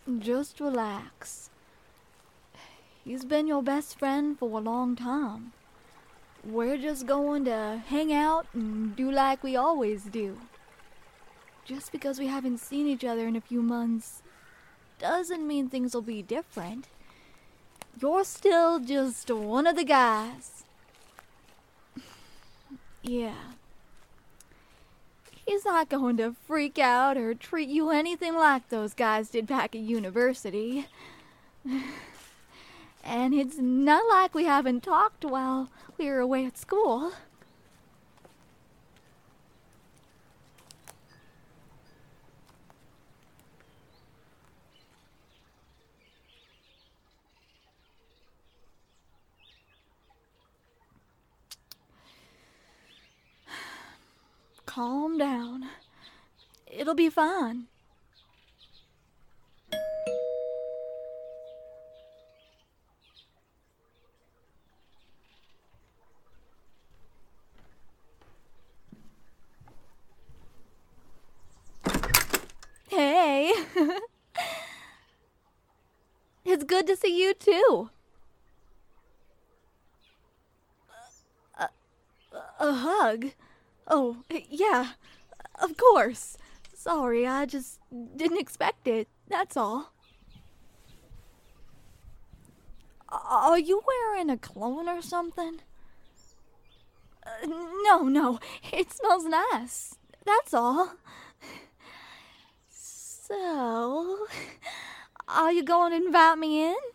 Just relax. He's been your best friend for a long time. We're just going to hang out and do like we always do. Just because we haven't seen each other in a few months doesn't mean things will be different. You're still just one of the guys. Yeah. He's not going to freak out or treat you anything like those guys did back at university. And it's not like we haven't talked while we were away at school. Calm down. It'll be fine. Hey. It's good to see you too. A hug? Oh, yeah, of course. Sorry, I just didn't expect it, that's all. Are you wearing a cologne or something? No, it smells nice, that's all. So, are you going to invite me in?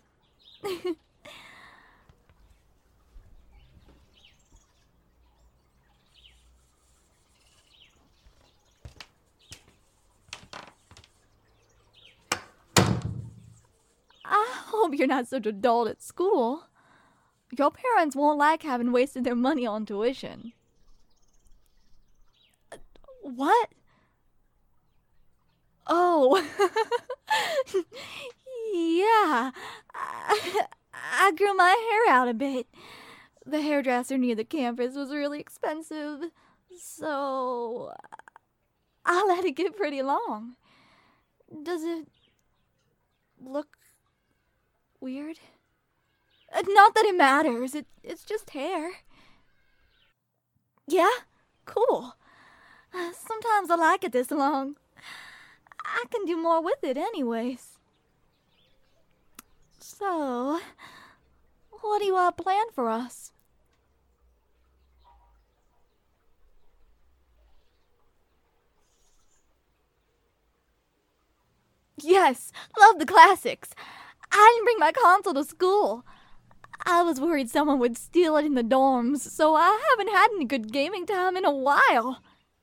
I hope you're not such a doll at school. Your parents won't like having wasted their money on tuition. What? Oh. Yeah. I grew my hair out a bit. The hairdresser near the campus was really expensive, so I let it get pretty long. Does it look weird? Not that it matters. It's just hair. Yeah? Cool. Sometimes I like it this long. I can do more with it anyways. So, what do you all plan for us? Yes, love the classics. I didn't bring my console to school. I was worried someone would steal it in the dorms, so I haven't had any good gaming time in a while.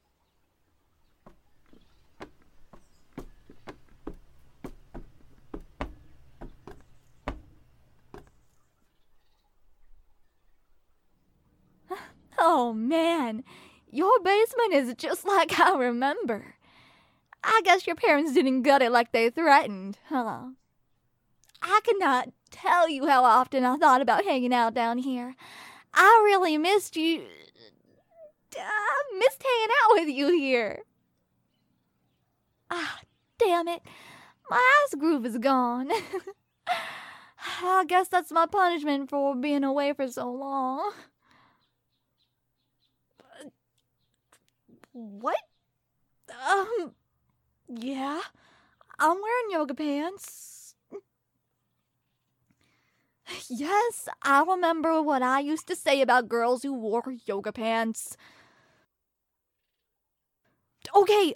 Oh man, your basement is just like I remember. I guess your parents didn't gut it like they threatened, huh? I cannot tell you how often I thought about hanging out down here. I really missed you. I missed hanging out with you here. Ah, damn it. My ass groove is gone. I guess that's my punishment for being away for so long. What? Yeah. I'm wearing yoga pants. Yes, I remember what I used to say about girls who wore yoga pants. Okay.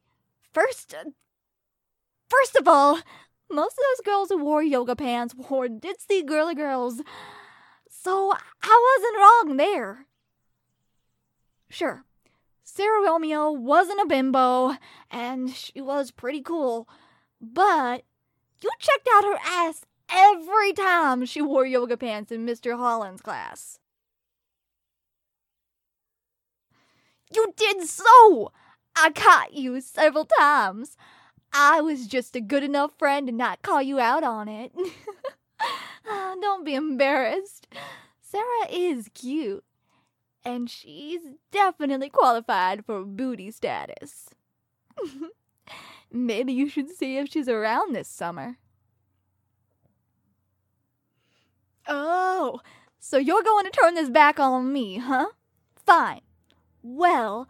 First of all, most of those girls who wore yoga pants wore ditzy girly girls. So I wasn't wrong there. Sure, Sarah Romeo wasn't a bimbo, and she was pretty cool, but you checked out her ass every time she wore yoga pants in Mr. Holland's class. You did so! I caught you several times. I was just a good enough friend to not call you out on it. Don't be embarrassed. Sarah is cute. And she's definitely qualified for booty status. Maybe you should see if she's around this summer. Oh, so you're going to turn this back on me, huh? Fine. Well,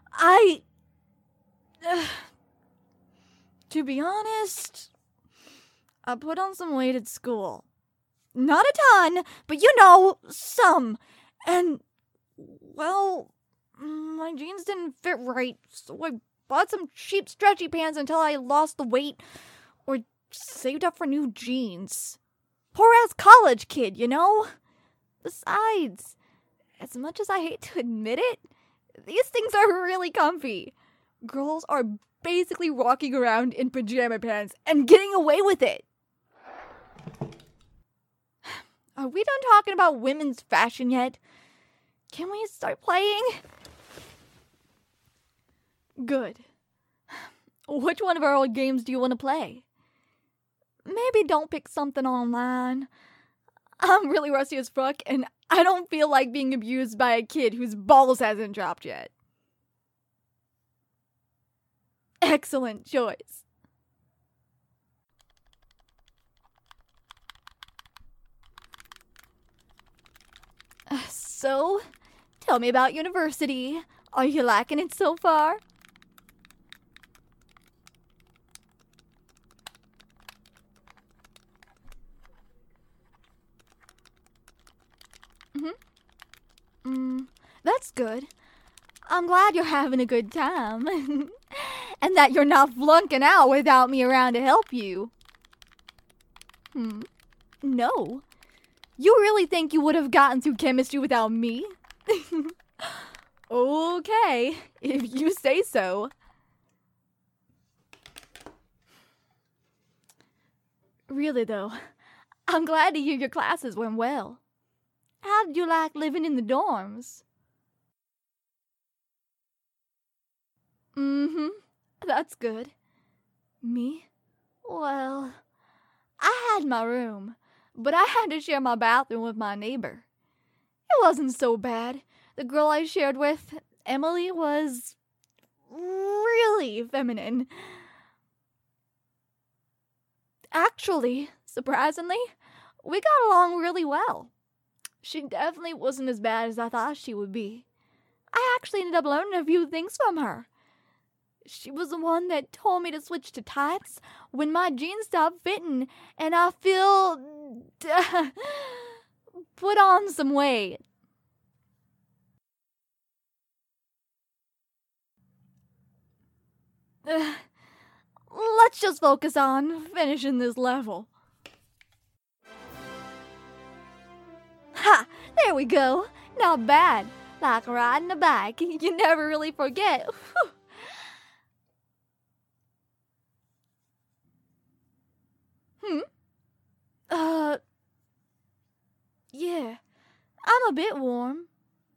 to be honest, I put on some weight at school. Not a ton, but some. And, well, my jeans didn't fit right, so I bought some cheap stretchy pants until I lost the weight or saved up for new jeans. Poor ass college kid, Besides, as much as I hate to admit it, these things are really comfy. Girls are basically walking around in pajama pants and getting away with it. Are we done talking about women's fashion yet? Can we start playing? Good. Which one of our old games do you want to play? Maybe don't pick something online. I'm really rusty as fuck, and I don't feel like being abused by a kid whose balls hasn't dropped yet. Excellent choice. So, tell me about university. Are you liking it so far? That's good. I'm glad you're having a good time. And that you're not flunking out without me around to help you. No. You really think you would have gotten through chemistry without me? Okay, if you say so. Really though, I'm glad to hear your classes went well. How did you like living in the dorms? That's good. Me? Well, I had my room, but I had to share my bathroom with my neighbor. It wasn't so bad. The girl I shared with, Emily, was really feminine. Actually, surprisingly, we got along really well. She definitely wasn't as bad as I thought she would be. I actually ended up learning a few things from her. She was the one that told me to switch to tights when my jeans stopped fitting and I put on some weight. Let's just focus on finishing this level. Ha! There we go. Not bad. Like riding a bike. You never really forget. Yeah. I'm a bit warm.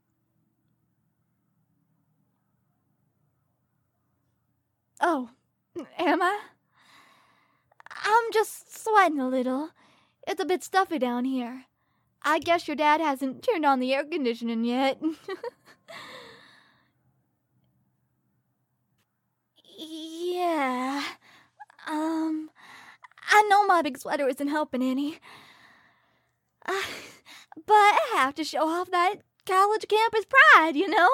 Oh, am I? I'm just sweating a little. It's a bit stuffy down here. I guess your dad hasn't turned on the air conditioning yet. Yeah. I know my big sweater isn't helping any. But I have to show off that college campus pride,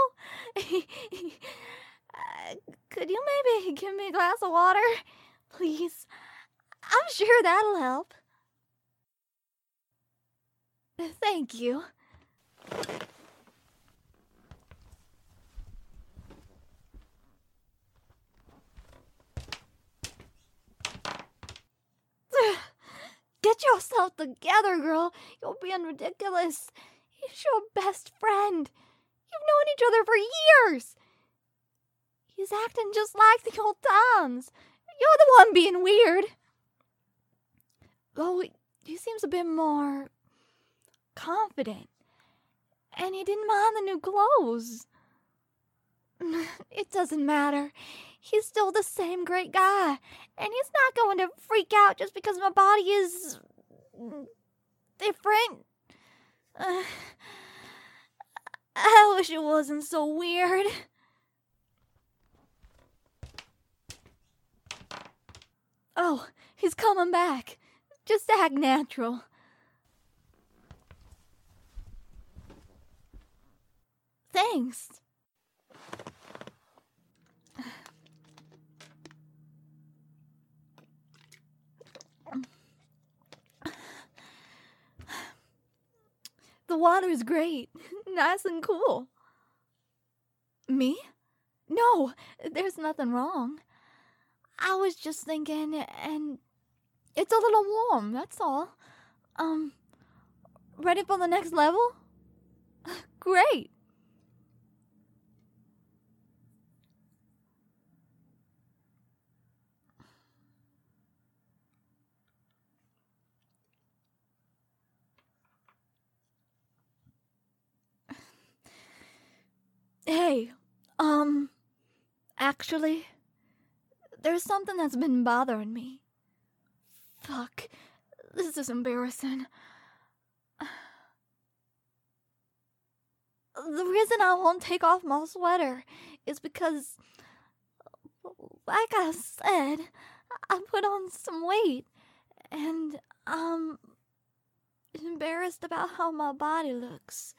Could you maybe give me a glass of water? Please. I'm sure that'll help. Thank you. Get yourself together, girl. You're being ridiculous. He's your best friend. You've known each other for years. He's acting just like the old times. You're the one being weird. Oh, he seems a bit more confident. And he didn't mind the new clothes. It doesn't matter. He's still the same great guy. And he's not going to freak out just because my body is different. I wish it wasn't so weird. Oh, he's coming back. Just act natural. Thanks. The water's great. Nice and cool. Me? No, there's nothing wrong. I was just thinking, and it's a little warm, that's all. Ready for the next level? Great. Hey, actually, there's something that's been bothering me. Fuck, this is embarrassing. The reason I won't take off my sweater is because, like I said, I put on some weight, and I'm embarrassed about how my body looks.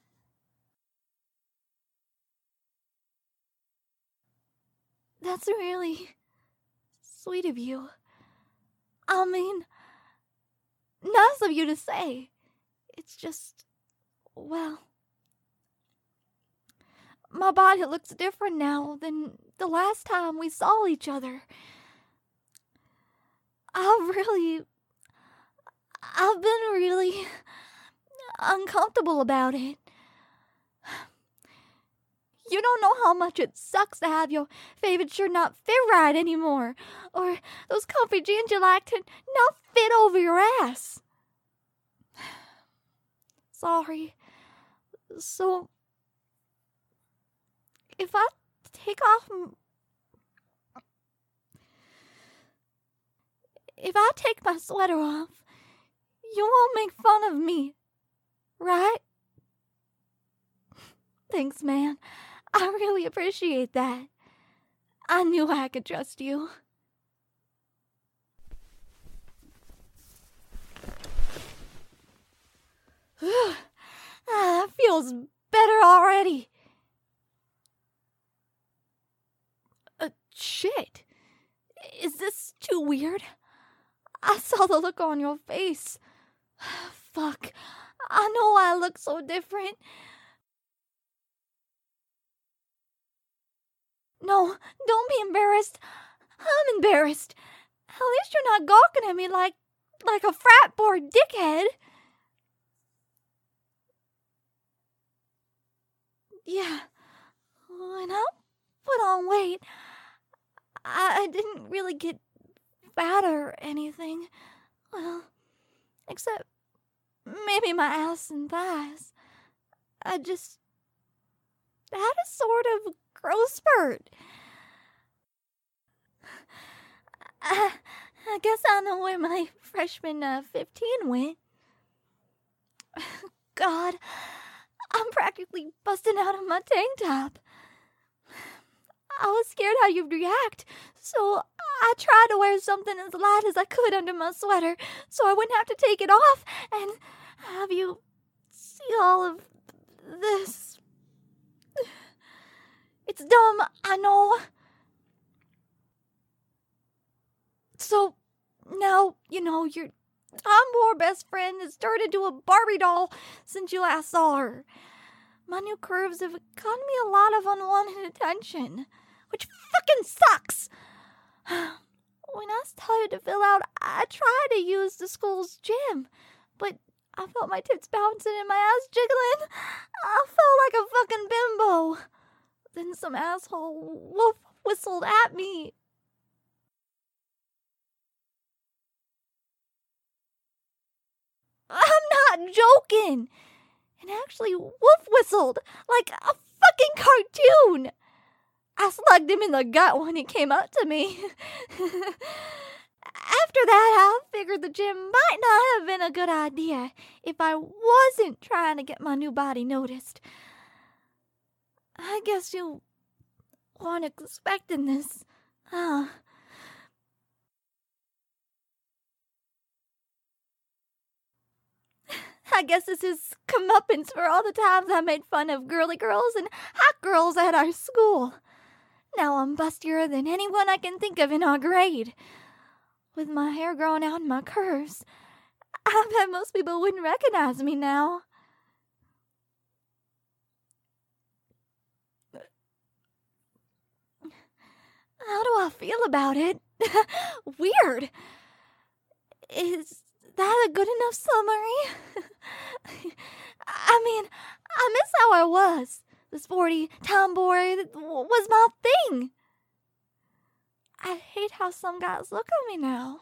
That's really sweet of you. I mean, nice of you to say. It's just, well, my body looks different now than the last time we saw each other. I've been really uncomfortable about it. You don't know how much it sucks to have your favorite shirt not fit right anymore, or those comfy jeans you like to not fit over your ass. Sorry. So, if I take my sweater off, you won't make fun of me, right? Thanks, man. I really appreciate that. I knew I could trust you. That feels better already. Shit. Is this too weird? I saw the look on your face. Fuck. I know I look so different. No, don't be embarrassed. I'm embarrassed. At least you're not gawking at me like a frat boy dickhead. Yeah, when I put on weight, I didn't really get fat or anything. Well, except maybe my ass and thighs. I just had a sort of growth spurt. I guess I know where my freshman 15 went. God, I'm practically busting out of my tank top. I was scared how you'd react, so I tried to wear something as light as I could under my sweater so I wouldn't have to take it off and have you see all of this. It's dumb, I know. So, now, your tomboy best friend has turned into a Barbie doll since you last saw her. My new curves have gotten me a lot of unwanted attention, which fucking sucks. When I started to fill out, I tried to use the school's gym, but I felt my tits bouncing and my ass jiggling. I felt like a fucking bimbo. Then some asshole wolf whistled at me. I'm not joking. And actually wolf whistled like a fucking cartoon. I slugged him in the gut when he came up to me. After that, I figured the gym might not have been a good idea if I wasn't trying to get my new body noticed. I guess you weren't expecting this, huh? I guess this is comeuppance for all the times I made fun of girly girls and hot girls at our school. Now I'm bustier than anyone I can think of in our grade. With my hair growing out in my curves, I bet most people wouldn't recognize me now. How do I feel about it? Weird. Is that a good enough summary? I mean, I miss how I was. The sporty tomboy was my thing. I hate how some guys look at me now.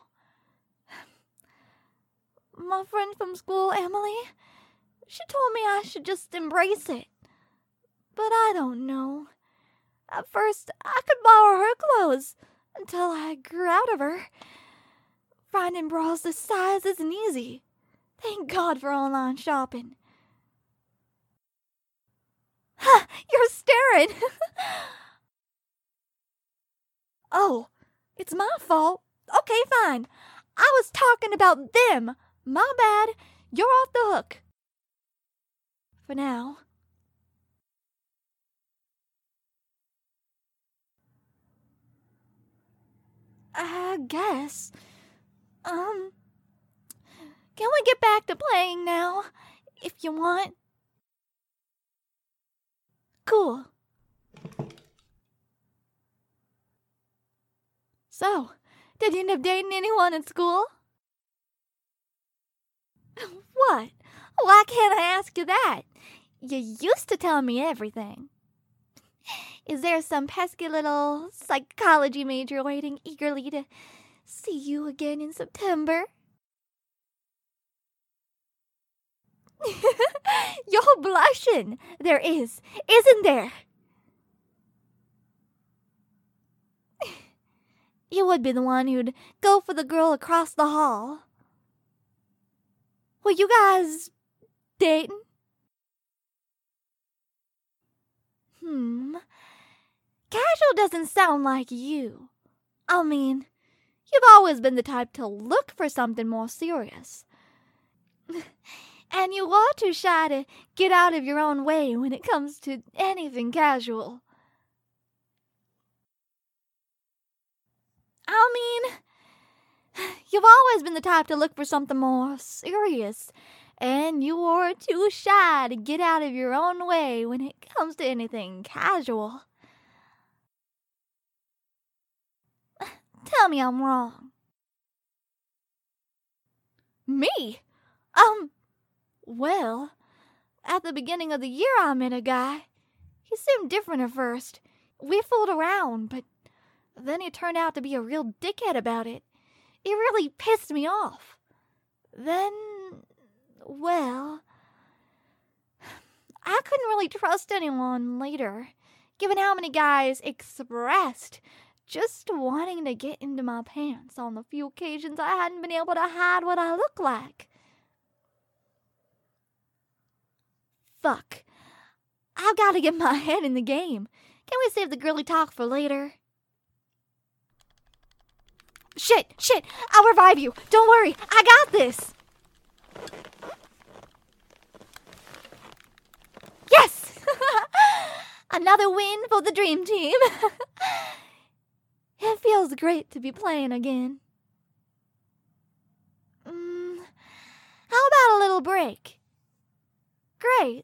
My friend from school, Emily, she told me I should just embrace it. But I don't know. At first, I could borrow her clothes until I grew out of her. Finding bras this size isn't easy. Thank God for online shopping. Ha! You're staring! Oh, it's my fault. Okay, fine. I was talking about them. My bad. You're off the hook. For now. I guess. Can we get back to playing now? If you want. Cool. So, did you end up dating anyone at school? What? Why can't I ask you that? You used to tell me everything. Is there some pesky little psychology major waiting eagerly to see you again in September? You're blushing. There is, isn't there? You would be the one who'd go for the girl across the hall. Were you guys dating? Casual doesn't sound like you. I mean, you've always been the type to look for something more serious. And you are too shy to get out of your own way when it comes to anything casual. I mean, you've always been the type to look for something more serious, and you are too shy to get out of your own way when it comes to anything casual. Tell me I'm wrong. Me? Well, at the beginning of the year I met a guy. He seemed different at first. We fooled around, but then he turned out to be a real dickhead about it. It really pissed me off. Then, well, I couldn't really trust anyone later, given how many guys expressed just wanting to get into my pants on the few occasions I hadn't been able to hide what I look like. Fuck. I've got to get my head in the game. Can we save the girly talk for later? Shit! I'll revive you. Don't worry. I got this. Yes! Another win for the dream team. It feels great to be playing again. How about a little break? Great.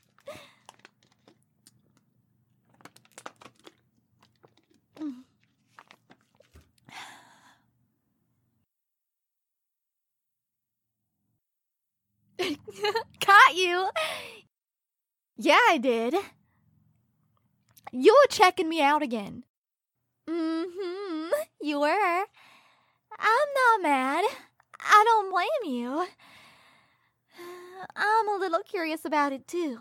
Caught you. Yeah, I did. You were checking me out again. You were. I'm not mad. I don't blame you. I'm a little curious about it, too.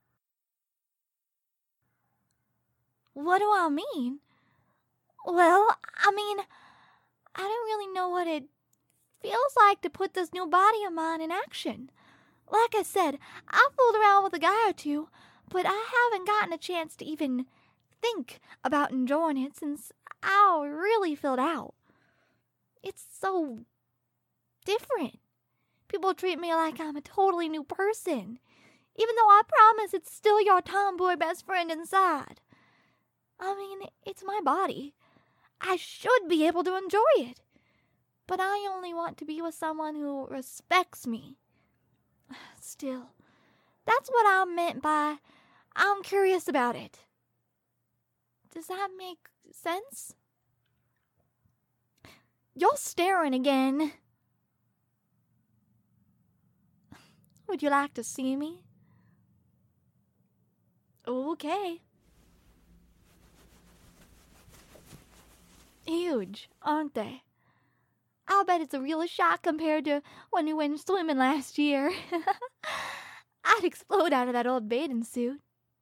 What do I mean? Well, I don't really know what it feels like to put this new body of mine in action. Like I said, I fooled around with a guy or two, but I haven't gotten a chance to even think about enjoying it since I really filled out. It's so different. People treat me like I'm a totally new person, even though I promise it's still your tomboy best friend inside. I mean, it's my body. I should be able to enjoy it. But I only want to be with someone who respects me. Still, that's what I meant by I'm curious about it. Does that make sense? You're staring again. Would you like to see me? Okay. Huge, aren't they? I'll bet it's a real shot compared to when we went swimming last year. I'd explode out of that old bathing suit.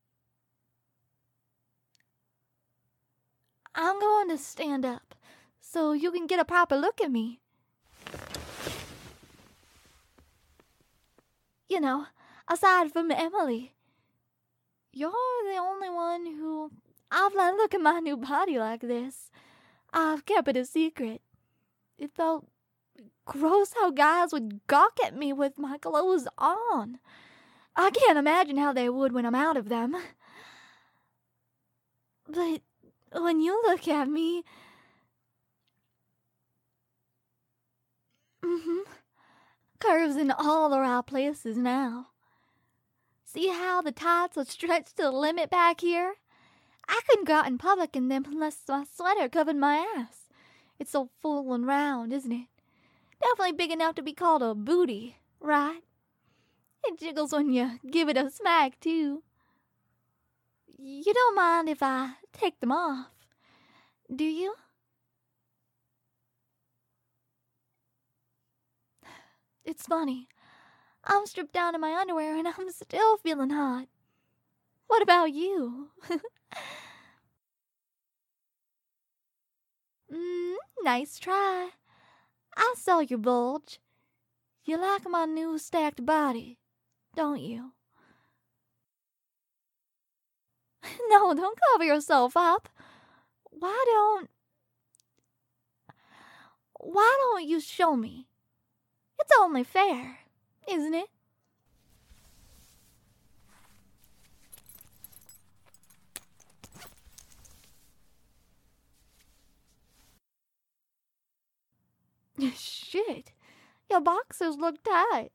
I'm going to stand up so you can get a proper look at me. You know, aside from Emily, you're the only one who I've let look at my new body like this. I've kept it a secret. It felt gross how guys would gawk at me with my clothes on. I can't imagine how they would when I'm out of them. But when you look at me... Curves in all the right places now. See how the tights are stretched to the limit back here? I couldn't go out in public in them unless my sweater covered my ass. It's so full and round, isn't it? Definitely big enough to be called a booty, right? It jiggles when you give it a smack, too. You don't mind if I take them off, do you? It's funny. I'm stripped down in my underwear and I'm still feeling hot. What about you? Nice try. I saw your bulge. You like my new stacked body, don't you? No, don't cover yourself up. Why don't you show me? It's only fair, isn't it? Shit, your boxers look tight.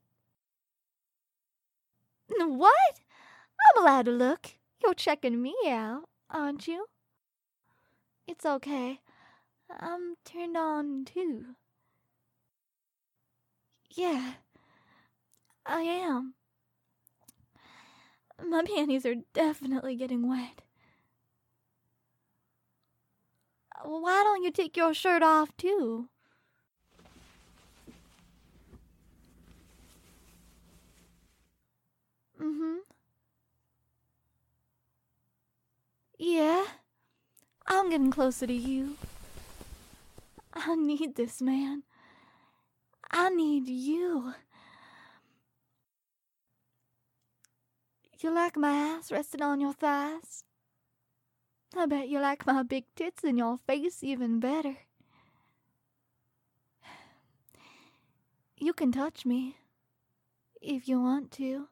What? I'm allowed to look. You're checking me out, aren't you? It's okay. I'm turned on, too. Yeah, I am. My panties are definitely getting wet. Why don't you take your shirt off, too? Yeah, I'm getting closer to you. I need this, man. I need you. You like my ass resting on your thighs? I bet you like my big tits in your face even better. You can touch me if you want to.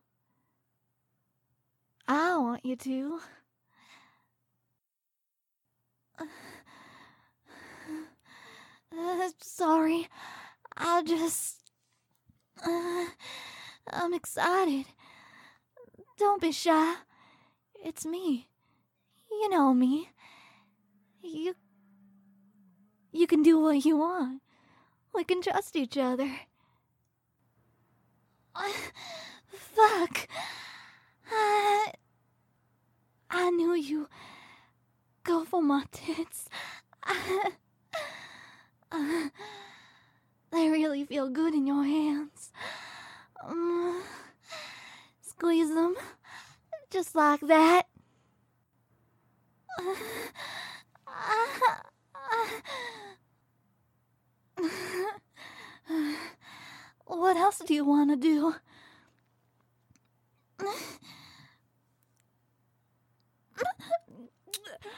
I want you to. Sorry. I'm excited. Don't be shy. It's me. You know me. You can do what you want. We can trust each other. Fuck. I knew you. Go for my tits. They really feel good in your hands. Squeeze them. Just like that. What else do you want to do?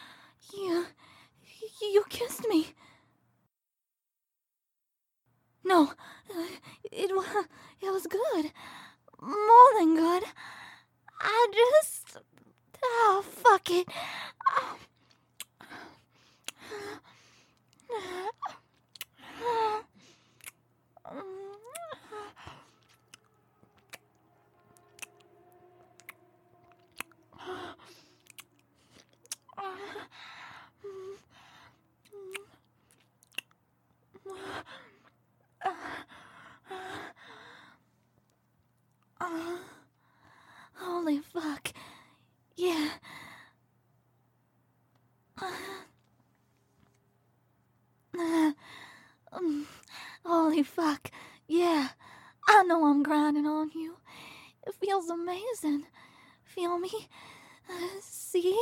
You kissed me. No, it was good. More than good. I just... Oh, fuck it. Holy fuck. Yeah. Holy fuck. Yeah. I know I'm grinding on you. It feels amazing. Feel me? See?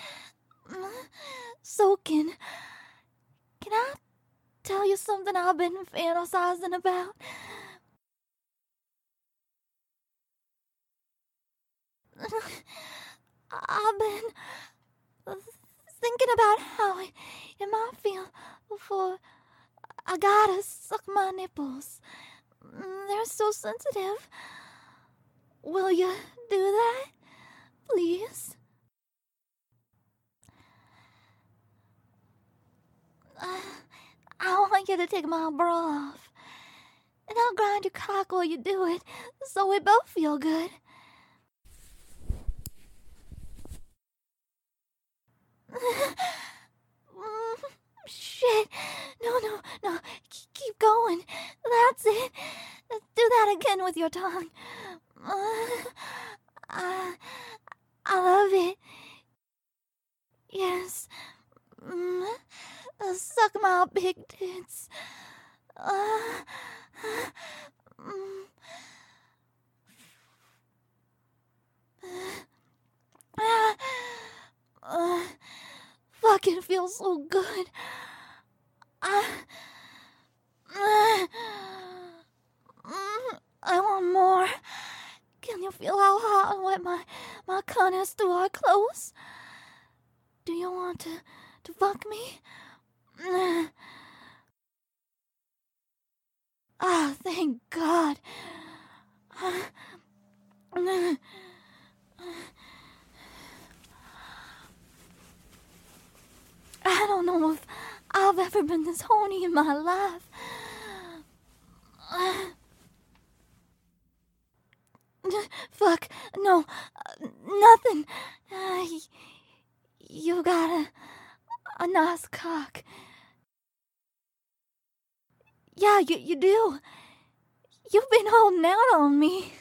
Soaking. Can I tell you something I've been fantasizing about? I've been thinking about how it might feel before I gotta suck my nipples. They're so sensitive. Will you do that? Please? I want you to take my bra off. And I'll grind your cock while you do it, so we both feel good. Shit. No. Keep going. That's it. Do that again with your tongue. I love it. Yes. Suck my big tits. Fuck, it feels so good. I want more. Can you feel how hot and wet my cunt is through our clothes? Do you want to fuck me? Ah, thank God. I don't know if I've ever been this horny in my life. Fuck, no, nothing. You got a nice cock. Yeah, you do. You've been holding out on me.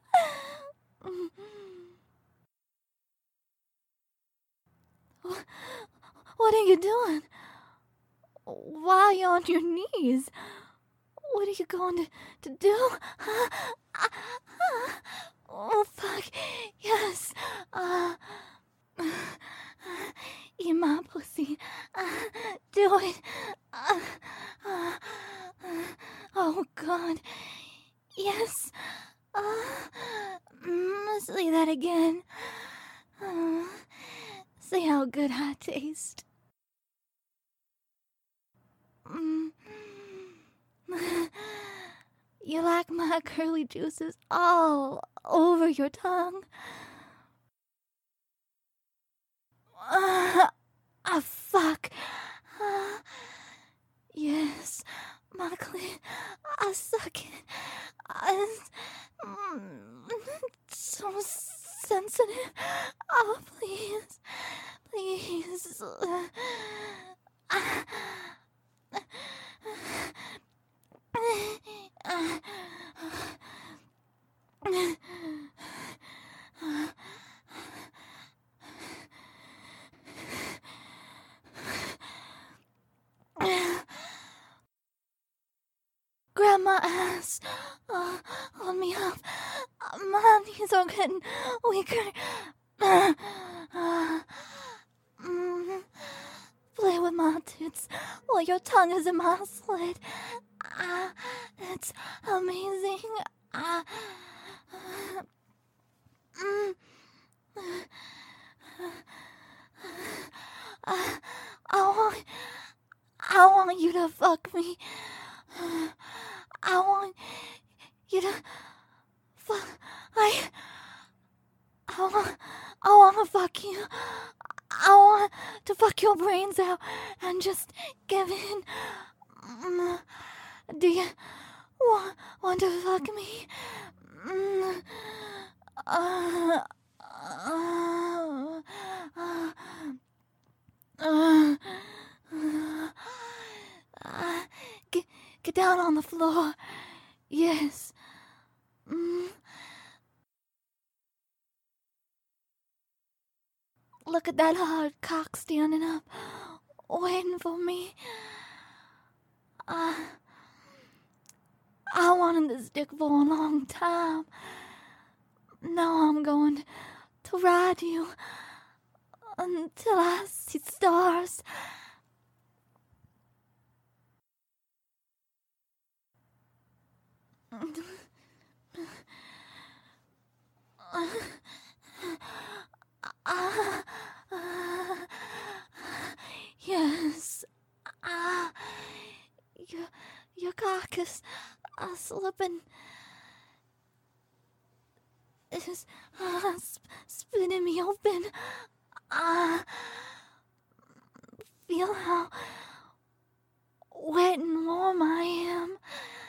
What are you doing? Why are you on your knees? What are you going to do? Oh, fuck. Yes. Eat my pussy. Do it. Oh, God. Yes. Say that again. Say how good I taste. You like my curly juices all over your tongue. Fuck. Yes, my clit. I suck it. So sensitive. Oh, please. Please. Grab my ass. Hold me up. My knees are getting weaker. Play with my tits while your tongue is in my slit. It's amazing. I want you to fuck me. I want you to fuck. I want to fuck you. I want to fuck your brains out and just give in. Do you want to fuck me? Get, get down on the floor. Yes. Look at that hard cock standing up, waiting for me. I wanted this dick for a long time. Now I'm going to ride you until I see stars. Yes. Your cock is slipping. Is spinning me open. Feel how wet and warm I am.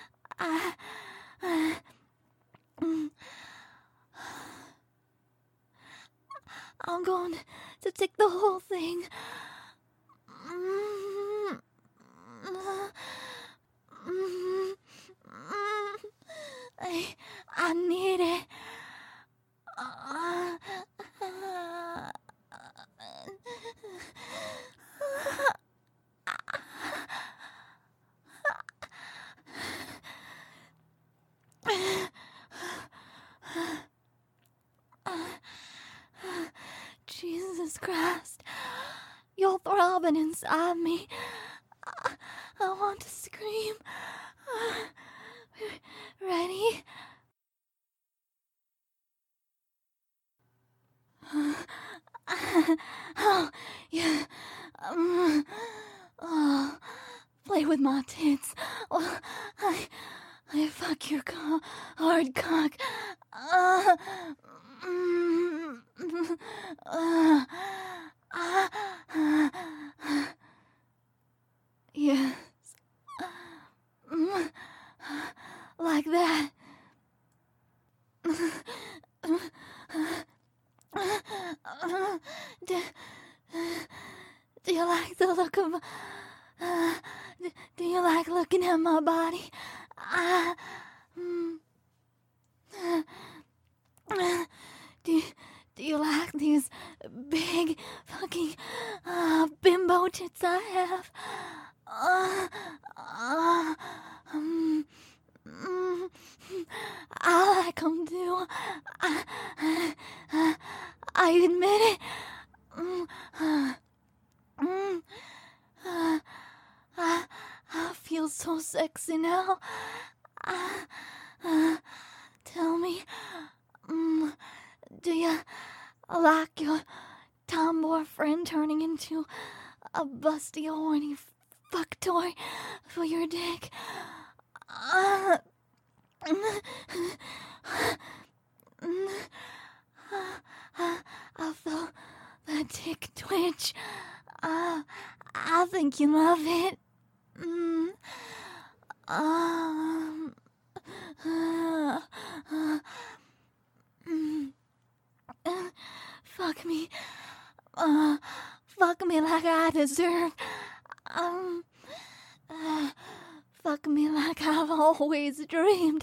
I'm going to take the whole thing. I need it. Jesus Christ, you're throbbing inside me. I want to scream. Ready? Oh, yeah. Play with my tits. I fuck your hard cock. Yes. Like that. Do you like the look of... do you like looking at my body? Do you like these big fucking bimbo tits I have? I like them too. I admit it. I feel so sexy now. Tell me, do you like your tomboy friend turning into a busty, horny fuck toy for your dick? I felt that dick twitch. I think you love it. Fuck me. Fuck me like I deserve. Fuck me like I've always dreamed.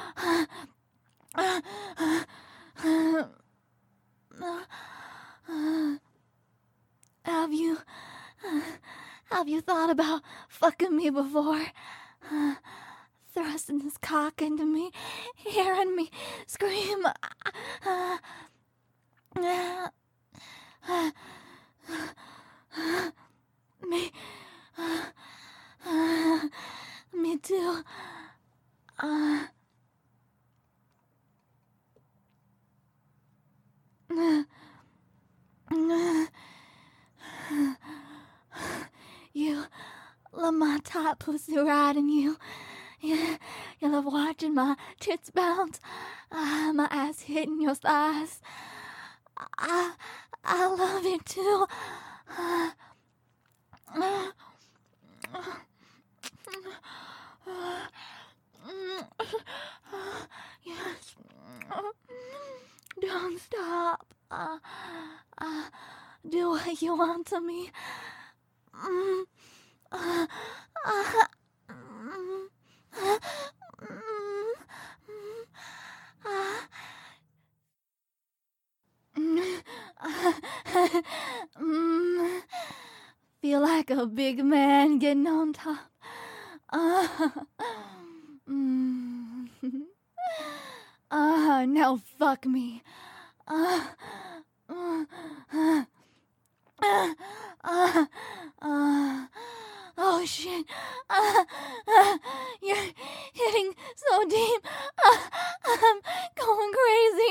Have you thought about fucking me before? Thrusting this cock into me, hearing me scream. Me too. You love my tight pussy riding you. You love watching my tits bounce, my ass hitting your thighs. I love it too. Yes. Don't stop. Do what you want to me. Feel like a big man getting on top. Now fuck me. Oh shit. You're hitting so deep. I'm going crazy.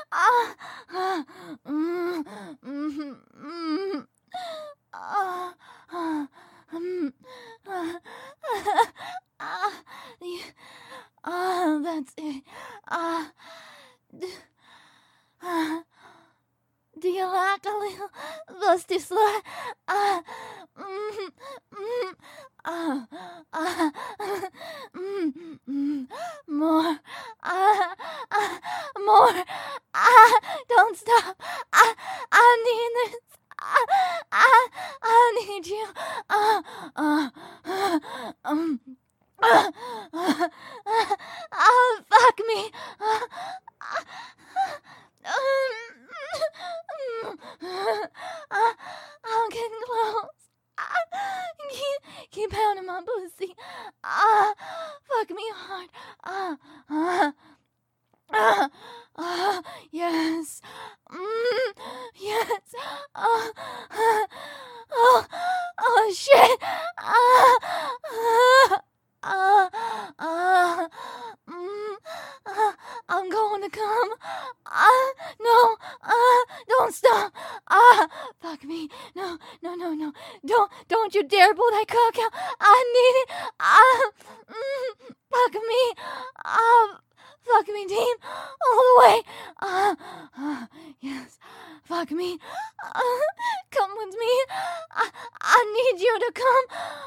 That's it. Do you like a little lusty slut? More. More. Don't stop. I need this. I need you. Fuck me. I'm getting close. Keep pounding my pussy. Fuck me hard. Yes. Yes. Oh shit. I'm going to come. No. Don't stop. Fuck me. No. Don't you dare pull that cock out. I need it. Fuck me. Fuck me deep. All the way. Yes. Fuck me. Come with me. I need you to come.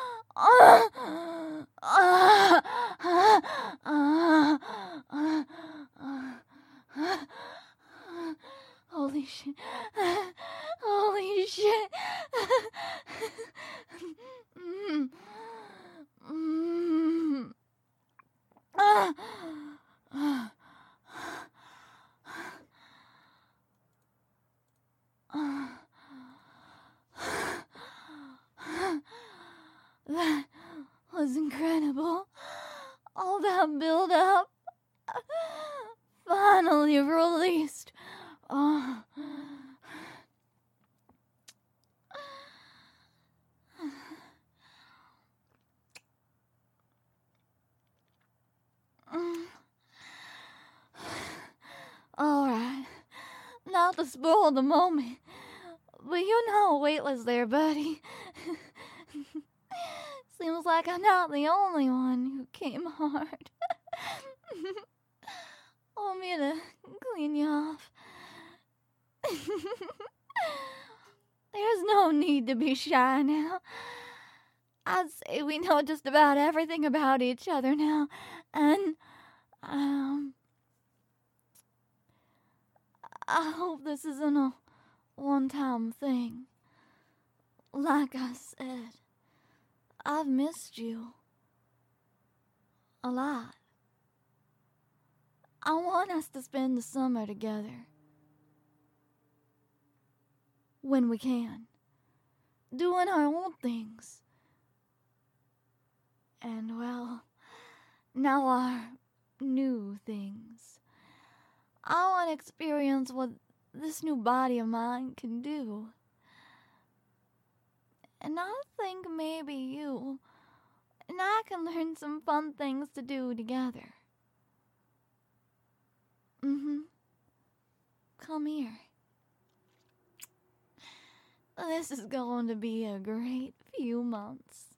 Holy shit. Holy shit. That was incredible. All that build up finally released. Alright, not to spoil the moment, but you know Weightless there, buddy. Seems like I'm not the only one who came hard. Want me to clean you off? There's no need to be shy now. I'd say we know just about everything about each other now, and I hope this isn't a one-time thing. Like I said, I've missed you a lot. I want us to spend the summer together. When we can. Doing our own things. And, well, now our new things. I want to experience what this new body of mine can do. And I think maybe you and I can learn some fun things to do together. Come here. This is going to be a great few months.